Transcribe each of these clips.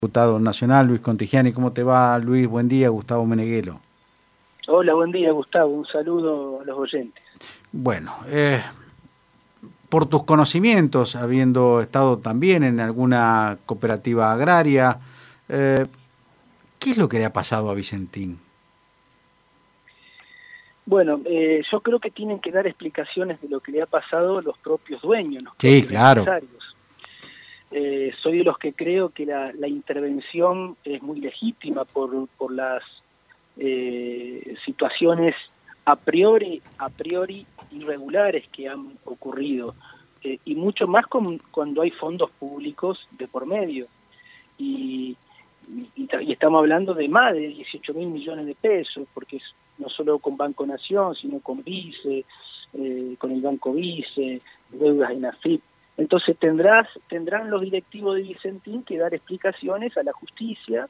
Diputado nacional, Luis Contigiani. ¿Cómo te va, Luis? Buen día, Gustavo Meneghelo. Hola, buen día, Gustavo. Un saludo a los oyentes. Bueno, por tus conocimientos, habiendo estado también en alguna cooperativa agraria, ¿qué es lo que le ha pasado a Vicentín? Bueno, yo creo que tienen que dar explicaciones de lo que le ha pasado los propios dueños, los Sí, propios claro. empresarios. Soy de los que creo que la intervención es muy legítima por las situaciones a priori irregulares que han ocurrido, y mucho más cuando hay fondos públicos de por medio. Y estamos hablando de más de 18.000 millones de pesos, porque es no solo con Banco Nación, sino con Vice, con el Banco Vice, deudas en AFIP. Entonces tendrán los directivos de Vicentín que dar explicaciones a la justicia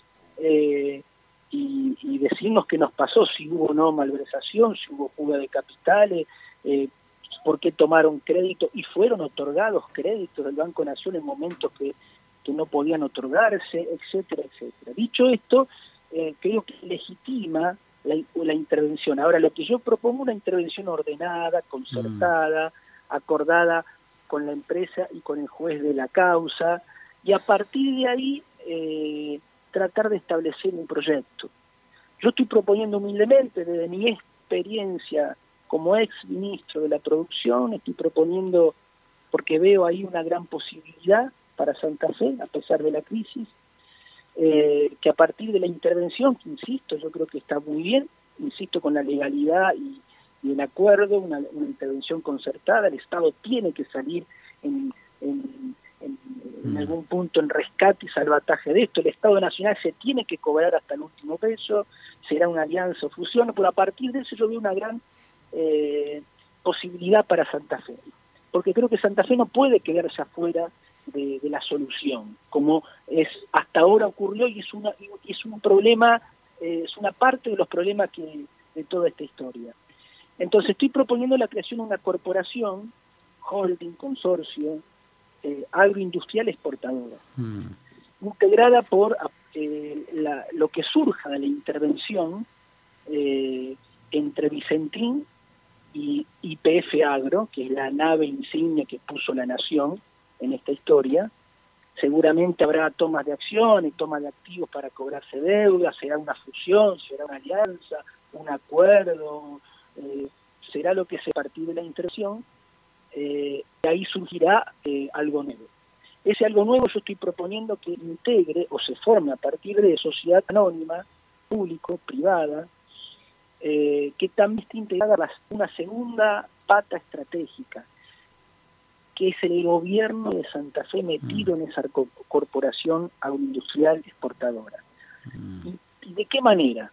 y decirnos qué nos pasó, si hubo o no malversación, si hubo fuga de capitales, por qué tomaron crédito y fueron otorgados créditos del Banco Nación en momentos que no podían otorgarse, etcétera, etcétera. Dicho esto, creo que legitima la intervención. Ahora, lo que yo propongo, una intervención ordenada, concertada, acordada con la empresa y con el juez de la causa, y a partir de ahí tratar de establecer un proyecto. Yo estoy proponiendo humildemente, desde mi experiencia como ex ministro de la producción, estoy proponiendo, porque veo ahí una gran posibilidad para Santa Fe, a pesar de la crisis, que a partir de la intervención, que insisto, yo creo que está muy bien, insisto, con la legalidad y el acuerdo, una intervención concertada, el Estado tiene que salir en algún punto en rescate y salvataje de esto, el Estado Nacional se tiene que cobrar hasta el último peso, será una alianza o fusión, pero a partir de eso yo veo una gran posibilidad para Santa Fe, porque creo que Santa Fe no puede quedarse afuera de la solución, como hasta ahora ocurrió, y es un problema, es una parte de los problemas de toda esta historia. Entonces estoy proponiendo la creación de una corporación, holding, consorcio, agroindustrial exportadora, integrada por lo que surja de la intervención entre Vicentín y YPF Agro, que es la nave insignia que puso la Nación en esta historia. Seguramente habrá tomas de acción y tomas de activos para cobrarse deudas, será una fusión, será una alianza, un acuerdo, será lo que se a partir de la intervención, y ahí surgirá algo nuevo. Ese algo nuevo yo estoy proponiendo que integre o se forme a partir de sociedad anónima, público, privada, que también esté integrada una segunda pata estratégica, que es el gobierno de Santa Fe metido en esa corporación agroindustrial exportadora. ¿Y de qué manera?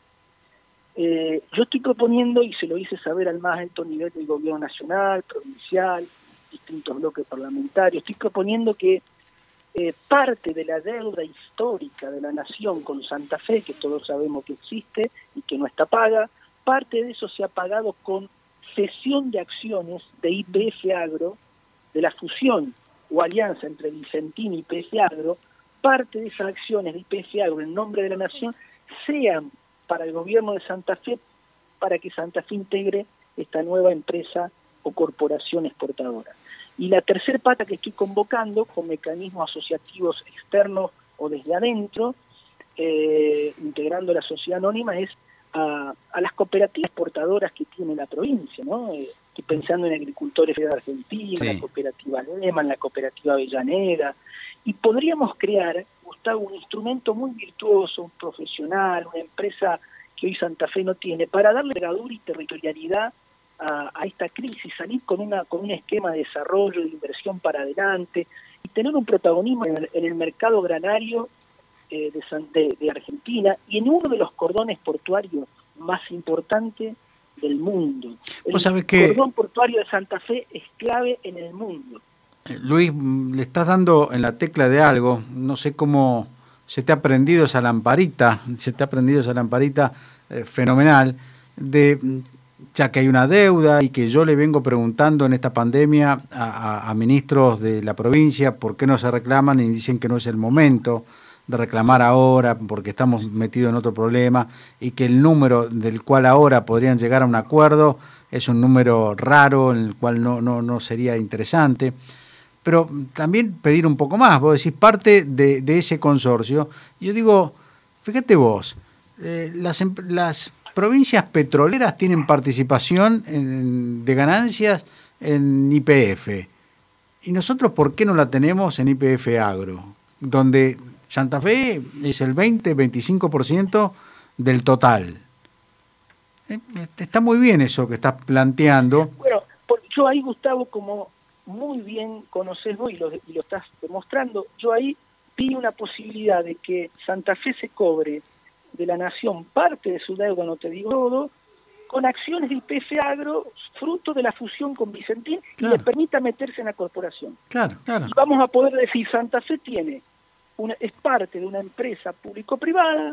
Yo estoy proponiendo, y se lo hice saber al más alto nivel del gobierno nacional, provincial, distintos bloques parlamentarios, estoy proponiendo que parte de la deuda histórica de la Nación con Santa Fe, que todos sabemos que existe y que no está paga, parte de eso se ha pagado con cesión de acciones de YPF Agro, de la fusión o alianza entre Vicentín y YPF Agro. Parte de esas acciones de YPF Agro en nombre de la Nación sean para el gobierno de Santa Fe, para que Santa Fe integre esta nueva empresa o corporación exportadora. Y la tercer pata que estoy convocando, con mecanismos asociativos externos o desde adentro, integrando la sociedad anónima, es a las cooperativas exportadoras que tiene la provincia, ¿no? Estoy pensando en Agricultores de Argentina, sí, la cooperativa Lehman, la cooperativa Avellaneda, y podríamos crear, Gustavo, un instrumento muy virtuoso, un profesional, una empresa que hoy Santa Fe no tiene, para darle envergadura y territorialidad a esta crisis, salir con un esquema de desarrollo, de inversión para adelante, y tener un protagonismo en el mercado granario de Argentina y en uno de los cordones portuarios más importantes del mundo. El cordón portuario de Santa Fe es clave en el mundo. Luis, le estás dando en la tecla de algo, no sé cómo se te ha prendido esa lamparita, fenomenal, ya que hay una deuda y que yo le vengo preguntando en esta pandemia a ministros de la provincia por qué no se reclaman y dicen que no es el momento. de reclamar ahora porque estamos metidos en otro problema y que el número del cual ahora podrían llegar a un acuerdo es un número raro, en el cual no sería interesante. Pero también pedir un poco más, vos decís parte de ese consorcio. Yo digo, fíjate vos, las provincias petroleras tienen participación de ganancias en YPF. ¿Y nosotros por qué no la tenemos en YPF Agro? Donde Santa Fe es el 20-25% del total. Está muy bien eso que estás planteando. Bueno, yo ahí, Gustavo, como muy bien conoces vos y lo estás demostrando, yo ahí vi una posibilidad de que Santa Fe se cobre de la nación parte de su deuda, no te digo todo, con acciones de YPF Agro, fruto de la fusión con Vicentín, claro, y le permita meterse en la corporación. Claro, claro. Y vamos a poder decir, Santa Fe es parte de una empresa público-privada,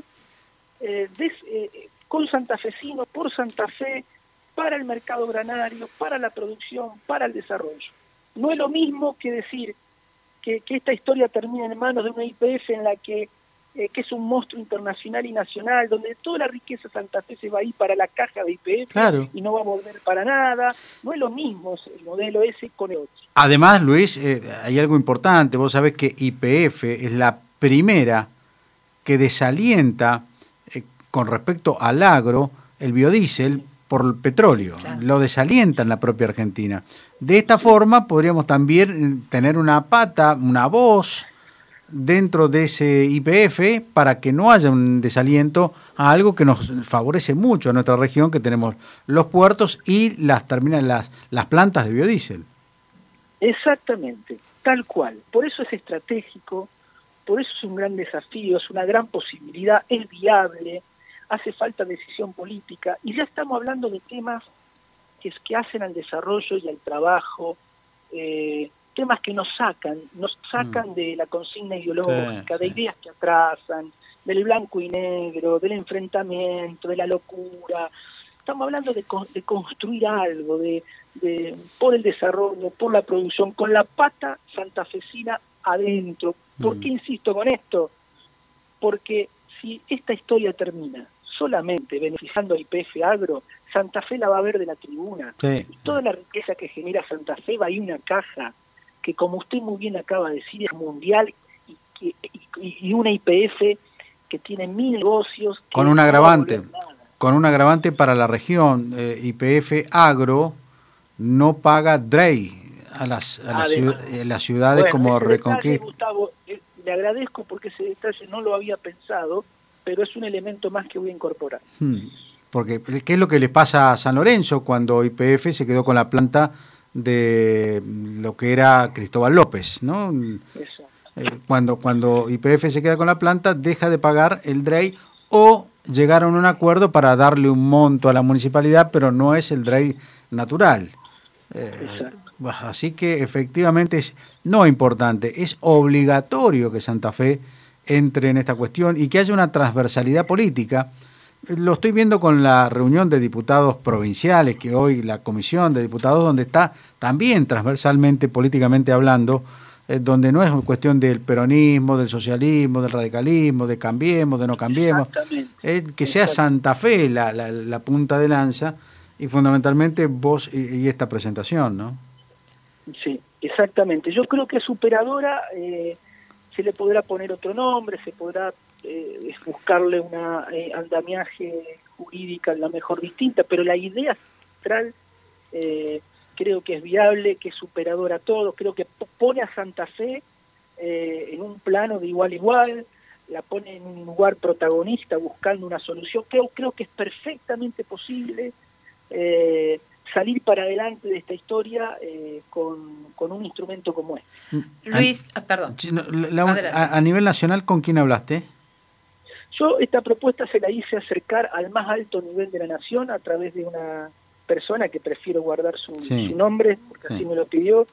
con santafesinos, por Santa Fe, para el mercado granario, para la producción, para el desarrollo. No es lo mismo que decir que esta historia termina en manos de una YPF en la que es un monstruo internacional y nacional, donde toda la riqueza de Santa Fe se va a ir para la caja de YPF, claro, y no va a volver para nada. No es lo mismo el modelo ese con el otro. Además, Luis, hay algo importante. Vos sabés que YPF es la primera que desalienta con respecto al agro el biodiesel por el petróleo. Claro. Lo desalienta en la propia Argentina. De esta forma podríamos también tener una pata, una voz dentro de ese YPF para que no haya un desaliento a algo que nos favorece mucho a nuestra región, que tenemos los puertos y las plantas de biodiesel. Exactamente, tal cual. Por eso es estratégico, por eso es un gran desafío, es una gran posibilidad, es viable, hace falta decisión política, y ya estamos hablando de temas que hacen al desarrollo y al trabajo, temas que nos sacan de la consigna ideológica, de ideas que atrasan, del blanco y negro, del enfrentamiento, de la locura. Estamos hablando de construir algo, por el desarrollo, por la producción, con la pata santafesina adentro. ¿Por qué insisto con esto? Porque si esta historia termina solamente beneficiando a YPF Agro, Santa Fe la va a ver de la tribuna. Sí. Y toda la riqueza que genera Santa Fe va a ir a una caja que, como usted muy bien acaba de decir, es mundial y una YPF que tiene 1000 negocios. Con un agravante. Con un agravante para la región. YPF Agro no paga DREI a las ciudades, bueno, como Reconquista. Gustavo, le agradezco porque ese detalle no lo había pensado, pero es un elemento más que voy a incorporar. Porque, ¿qué es lo que le pasa a San Lorenzo cuando YPF se quedó con la planta de lo que era Cristóbal López, ¿no? Cuando YPF se queda con la planta, deja de pagar el DREI o llegaron a un acuerdo para darle un monto a la municipalidad, pero no es el DREI natural. Así que efectivamente es no importante, es obligatorio que Santa Fe entre en esta cuestión y que haya una transversalidad política. Lo estoy viendo con la reunión de diputados provinciales, que hoy la comisión de diputados, donde está también transversalmente, políticamente hablando, donde no es una cuestión del peronismo, del socialismo, del radicalismo, de cambiemos, de no cambiemos, que sea Santa Fe la punta de lanza y fundamentalmente vos y esta presentación, ¿no? Sí, exactamente. Yo creo que superadora se le podrá poner otro nombre, se podrá buscarle una andamiaje jurídica a lo mejor distinta, pero la idea central creo que es viable, que es superadora a todo, creo que pone a Santa Fe en un plano de igual a igual, la pone en un lugar protagonista buscando una solución. Creo que es perfectamente posible salir para adelante de esta historia con un instrumento como este. Luis, perdón. A nivel nacional, ¿con quién hablaste? Yo esta propuesta se la hice acercar al más alto nivel de la nación a través de una persona que prefiero guardar su nombre, porque así me lo pidió,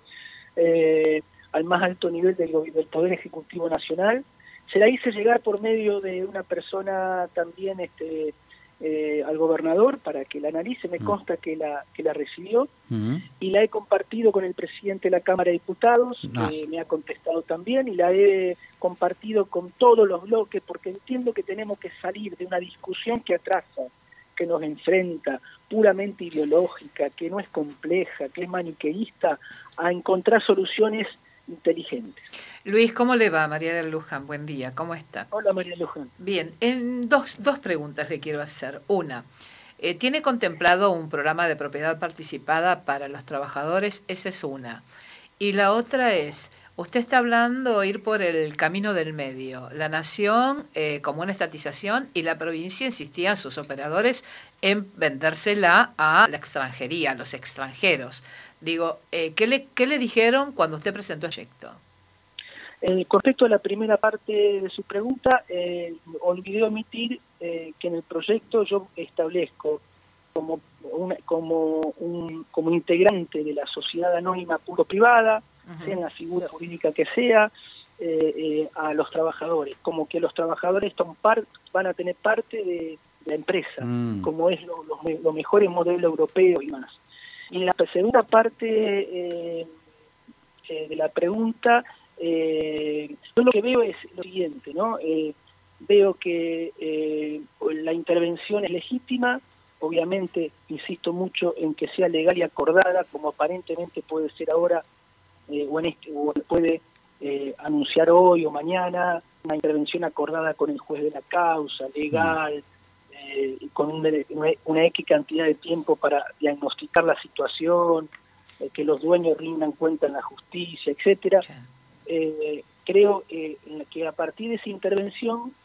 al más alto nivel del Poder Ejecutivo Nacional. Se la hice llegar por medio de una persona también al gobernador para que la analice. Me consta que la recibió y la he compartido con el presidente de la Cámara de Diputados, me ha contestado también, y la he compartido con todos los bloques, porque entiendo que tenemos que salir de una discusión que atrasa, que nos enfrenta, puramente ideológica, que no es compleja, que es maniqueísta, a encontrar soluciones inteligentes. Luis, ¿cómo le va? María del Luján, buen día, ¿cómo está? Hola, María Luján. Bien, dos preguntas le quiero hacer. Una, ¿tiene contemplado un programa de propiedad participada para los trabajadores? Esa es una. Y la otra es, usted está hablando de ir por el camino del medio. La Nación como una estatización y la provincia insistían sus operadores en vendérsela a la extranjería, a los extranjeros. Digo, ¿qué le dijeron cuando usted presentó el proyecto? Con respecto a la primera parte de su pregunta, olvidé omitir que en el proyecto yo establezco como integrante de la sociedad anónima público-privada, sea en la figura jurídica que sea, a los trabajadores, como que los trabajadores van a tener parte de la empresa, como es los mejores modelos europeos y más. Y en la segunda parte de la pregunta, yo lo que veo es lo siguiente, ¿no? Veo que la intervención es legítima, obviamente insisto mucho en que sea legal y acordada, como aparentemente puede ser ahora, o puede anunciar hoy o mañana, una intervención acordada con el juez de la causa, legal, con una X cantidad de tiempo para diagnosticar la situación, que los dueños rindan cuenta en la justicia, etcétera. Creo que a partir de esa intervención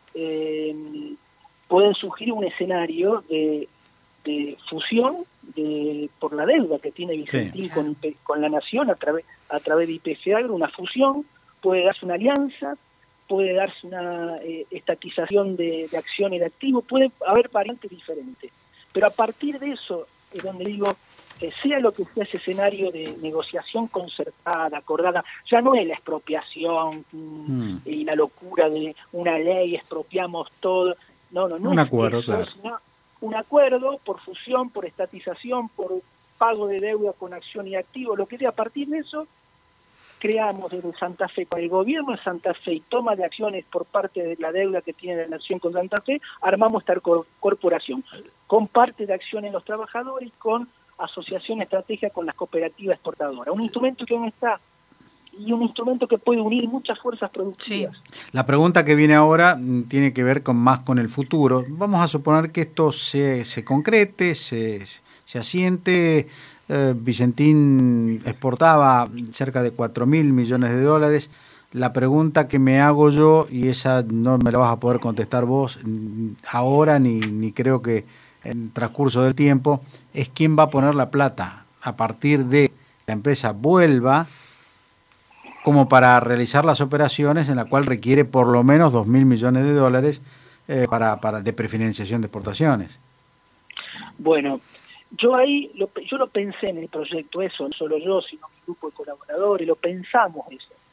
pueden surgir un escenario de fusión por la deuda que tiene Vicentín con la Nación a través de YPF Agro, una fusión, puede darse una alianza, puede darse una estatización de acciones de activos, puede haber variantes diferentes. Pero a partir de eso es donde digo, sea lo que sea ese escenario de negociación concertada, acordada, ya no es la expropiación y la locura de una ley, expropiamos todo, no un es acuerdo, eso, claro. sino un acuerdo por fusión, por estatización, por pago de deuda con acción y activo, lo que sea. A partir de eso, creamos desde Santa Fe, con el gobierno de Santa Fe y toma de acciones por parte de la deuda que tiene la Nación con Santa Fe, armamos esta corporación, con parte de acción en los trabajadores y con asociación estratégica con las cooperativas exportadoras. Un instrumento que no está, y un instrumento que puede unir muchas fuerzas productivas. Sí. La pregunta que viene ahora tiene que ver más con el futuro. Vamos a suponer que esto se concrete, se asiente. Vicentín exportaba cerca de 4.000 millones de dólares. La pregunta que me hago yo, y esa no me la vas a poder contestar vos ahora, ni creo que en el transcurso del tiempo, es quién va a poner la plata a partir de que la empresa vuelva como para realizar las operaciones, en la cual requiere por lo menos 2.000 millones de dólares de prefinanciación de exportaciones. Bueno, yo lo pensé en el proyecto, eso, no solo yo, sino mi grupo de colaboradores, lo pensamos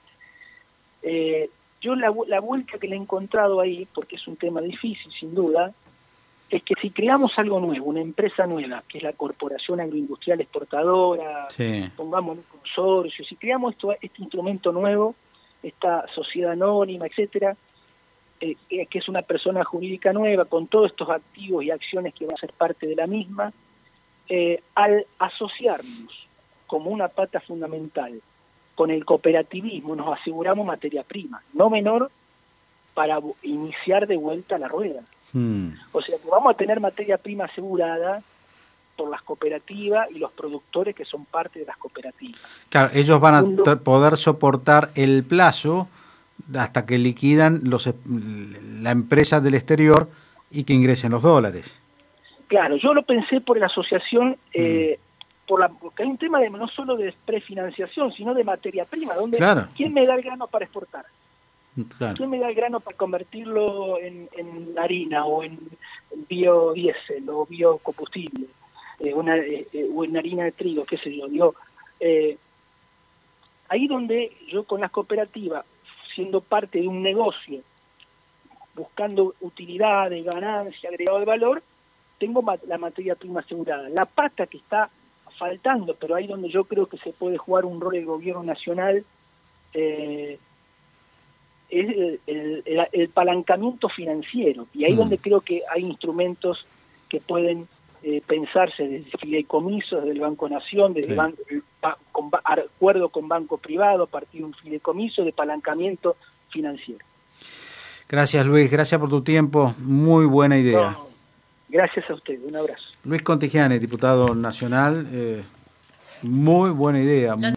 eso. Yo la vuelta que le he encontrado ahí, porque es un tema difícil sin duda, es que si creamos algo nuevo, una empresa nueva, que es la Corporación Agroindustrial Exportadora, pongamos un consorcio, si creamos este instrumento nuevo, esta sociedad anónima, etcétera, que es una persona jurídica nueva, con todos estos activos y acciones que van a ser parte de la misma, al asociarnos como una pata fundamental con el cooperativismo, nos aseguramos materia prima, no menor, para iniciar de vuelta la rueda. O sea, que vamos a tener materia prima asegurada por las cooperativas y los productores que son parte de las cooperativas. Claro, ellos van a poder soportar el plazo hasta que liquidan la empresa del exterior y que ingresen los dólares. Claro, yo lo pensé por la asociación, porque hay un tema no solo de prefinanciación, sino de materia prima, donde ¿quién me da el grano para exportar? Claro. ¿Quién me da el grano para convertirlo en harina o en biodiesel o biocombustible? O en harina de trigo, qué sé yo. Ahí donde yo con las cooperativas, siendo parte de un negocio, buscando utilidades, ganancia, agregado de valor, tengo la materia prima asegurada. La pata que está faltando, pero ahí donde yo creo que se puede jugar un rol el gobierno nacional, es el palancamiento financiero, y ahí donde creo que hay instrumentos que pueden pensarse desde fideicomisos del Banco Nación, desde acuerdo con banco privado, a partir de un fideicomiso de palancamiento financiero. Gracias, Luis, gracias por tu tiempo, muy buena idea. No, gracias a usted, un abrazo. Luis Contigiani, diputado nacional, muy buena idea.